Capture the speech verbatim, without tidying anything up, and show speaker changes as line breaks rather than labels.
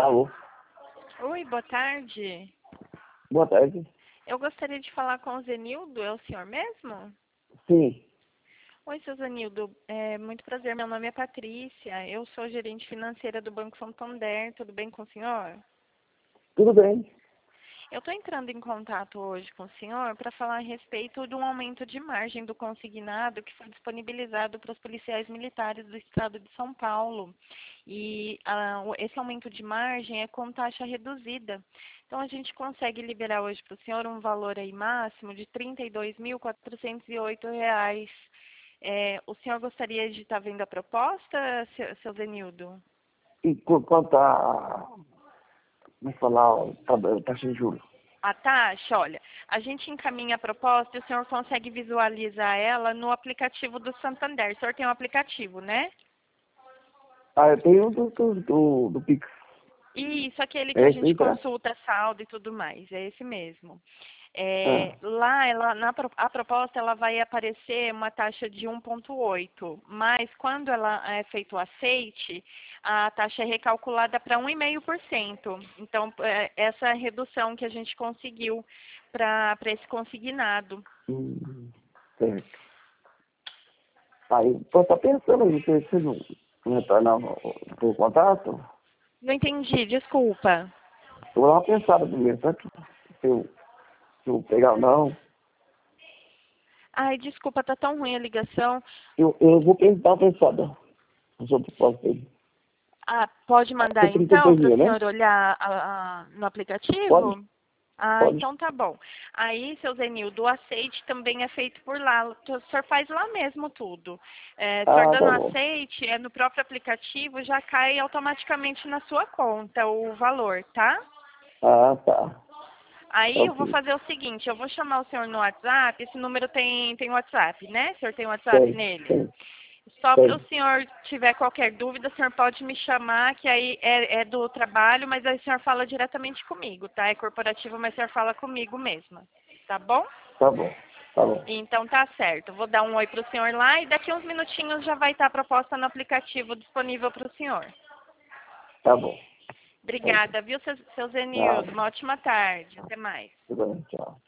Alô?
Oi, boa tarde.
Boa tarde.
Eu gostaria de falar com o Zenildo, é o senhor mesmo?
Sim.
Oi, seu Zenildo, é muito prazer, meu nome é Patrícia, eu sou gerente financeira do Banco Santander, tudo bem com o senhor?
Tudo bem?
Eu estou entrando em contato hoje com o senhor para falar a respeito de um aumento de margem do consignado que foi disponibilizado para os policiais militares do estado de São Paulo. E ah, o- esse aumento de margem é com taxa reduzida. Então, a gente consegue liberar hoje para o senhor um valor aí máximo de trinta e dois mil quatrocentos e oito reais. É, o senhor gostaria de estar vendo a proposta, seu, seu Zenildo?
E qu- quanto a... Como é que falar? ó, tá- Taxa de juros?
A taxa, olha, a gente encaminha a proposta e o senhor consegue visualizar ela no aplicativo do Santander. O senhor tem um aplicativo, né?
Ah, eu tenho do, do, do, do Pix.
Isso, aquele que
É
a
esse aí,
gente
tá?
consulta saldo e tudo mais, é esse mesmo. É,
Ah,
lá, ela, na pro- a proposta, ela vai aparecer uma taxa de um vírgula oito, mas quando ela é feito o aceite, a taxa é recalculada para um vírgula cinco por cento. Então, é, essa é a redução que a gente conseguiu para esse consignado.
hum, certo. Aí, tô tá pensando aí, você, você não, não retornar o contato?
Não entendi, desculpa.
Eu vou dar uma pensada primeiro, sabe? Se eu, se eu pegar ou não.
Ai, desculpa, tá tão ruim a ligação.
Eu, eu vou pensar, dar uma pensada sobre o proposta dele.
Ah, pode
Com
mandar
trinta e
então
dois
para o
mil, né?
senhor olhar a- a- no
Pode?
aplicativo? Ah,
Pode.
então tá bom. Aí, seu Zenildo, o aceite também é feito por lá. O senhor faz lá mesmo tudo. É, o senhor
Ah,
dando
tá bom.
aceite, é no próprio aplicativo, já cai automaticamente na sua conta o valor, tá?
Ah, tá.
Aí eu vou
Ok.
fazer o seguinte, eu vou chamar o senhor no WhatsApp, esse número tem, tem WhatsApp, né? O senhor tem WhatsApp
Tem,
nele?
tem,
Só para o
tem.
senhor tiver qualquer dúvida, o senhor pode me chamar, que aí é, é do trabalho, mas aí o senhor fala diretamente comigo, tá? É corporativo, mas o senhor fala comigo mesmo, tá bom?
Tá bom, tá bom.
Então tá certo. Vou dar um oi para o senhor lá e daqui uns minutinhos já vai estar a proposta no aplicativo disponível para o senhor.
Tá bom. Ok.
Obrigada, viu, seu, seu
Nada.
Zenildo? Uma ótima tarde. Até mais.
Tudo bem, tchau.